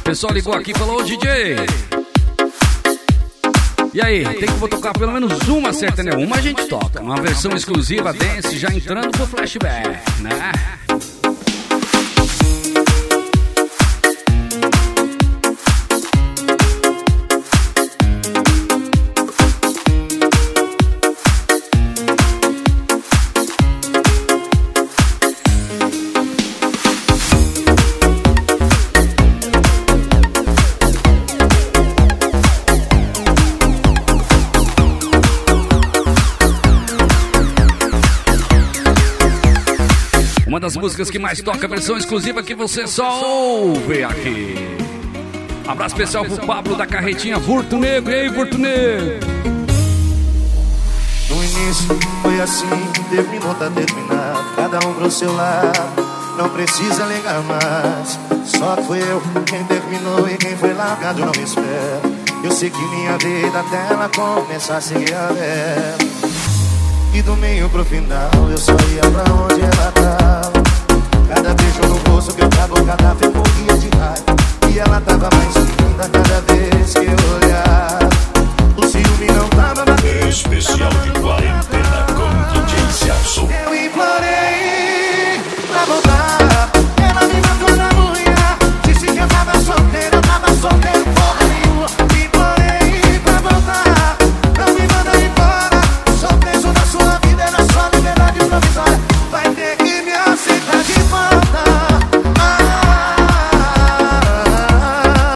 pessoal ligou aqui e falou: ô DJ, e aí, tem que tocar pelo menos uma sertaneja. Uma a gente toca, uma versão exclusiva dance, já entrando pro flashback, né? Uma das músicas que mais toca, versão exclusiva que você só ouve aqui. Abraço especial pro Pablo da Carretinha Furto Negro. E aí, Furto Negro? No início foi assim, terminou, tá terminado. Cada um pro seu lado, não precisa ligar mais. Só fui eu quem terminou e quem foi largado não me espera. Eu sei que minha vida até ela começar a seguir a dela. E do meio pro final eu só ia pra onde ela tava. Cada beijo no rosto que eu tava, cada vez morria de raiva. E ela tava mais linda cada vez que eu olhava. O ciúme não tava batendo. Especial de quadro.